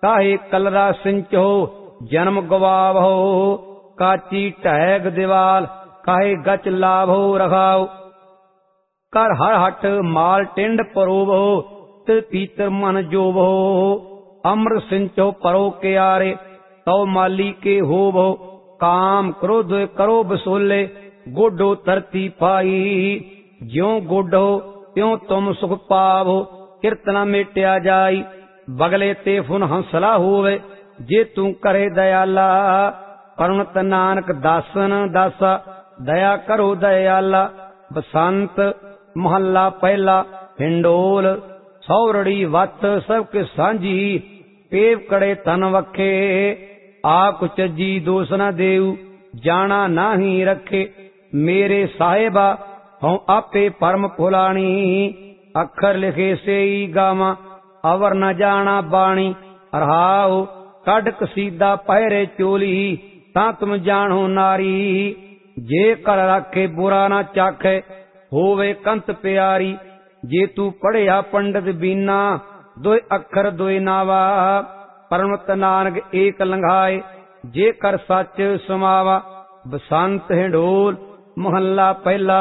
काहे कलरा सिंचो जन्म गवावहो। काची ढैग दीवाल काहे गच लाभो रखाओ। कर हर हट माल टिंड परोवो तिल पीतर मन जोवो। अमृत सिंचो परो क्यारे तो माली के होवो। काम क्रोध करो बसोले गोडो तरती पाई। ज्यों गोडो त्यों तुम सुख पावो कीर्तना मेटिया जाई। बगले ते फुन हंसला होवे जे तू करे दयाला। परणत नानक दासन दासा दया करो दयाला। बसंत महला पहला हिंडोल सौरड़ी वत सबके सांझी। पेव कड़े तन वखे आप चजी दोष न देऊ जाना नाही रखे। मेरे साहेबा हूँ आपे परम फुलानी। अखर लिखे से ही गावा अवर न जाना बाणी। रहाओ कड कसीदा पहरे चोली ता तुम जानो नारी। जे कर रखे बुरा न चाखे होवे कंत प्यारी। जे तू पढ़िया पंडित बीना दोय अखर दोय नावा। परमत नानक एक लंघाए जे कर सच समावा। बसंत हिंडोल महला पहला।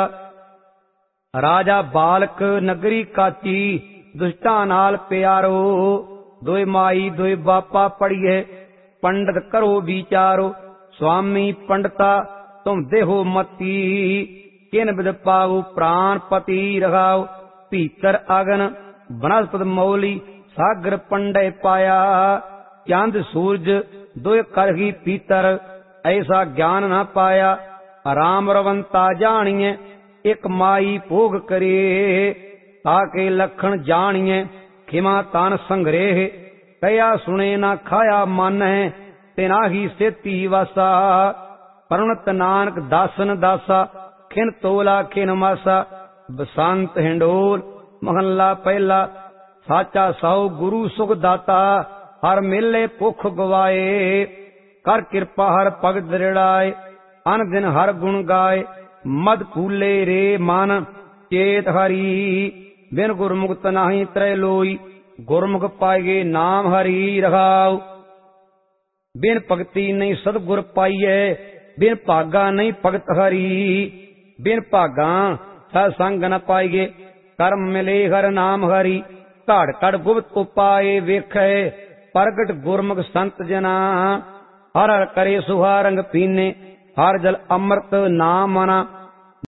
राजा बालक नगरी काची दुष्टा नाल प्यारो। दोय माई दोय बापा पढ़िए पंडित करो विचारो। स्वामी पंडिता तुम देहो मती किन बिद पाओ प्राण पति रखाओ। भीतर अगन बनस्पत मौली सागर पंडे पाया। चांद सूरज दोय करही पीतर ऐसा ज्ञान न पाया। राम रवंता जानिए एक माई भोग करे। ताके लखन जानिए खिमा तान संग्रह। कया सुने ना खाया मन है तेना ही सेती वासा। परणत नानक दासन दासा खिन तोला खिन मासा। बसंत हिंडोल महला पहला। साचा सौ गुरु सुख दाता हर मेले भुख गवाए। कर कृपा हर पग दृढ़ाए अन दिन हर गुण गाए। मद कूले रे मन चेत हरि बिन गुरमुख नाही त्रय लोई। गुरमुख पाए नाम हरि रखाओ। बिन भगति नहीं सतगुर पाइए बिन भागा नहीं भगत हरि। बिन भागा सत्संग न पाइए कर्म मिले हर नाम हरि। घड़ घड़ गुप्त उपाय वेखे प्रगट गुरमुख संत जना। हर हर करे सुहा रंग पीने हर जल अमृत नाम मना।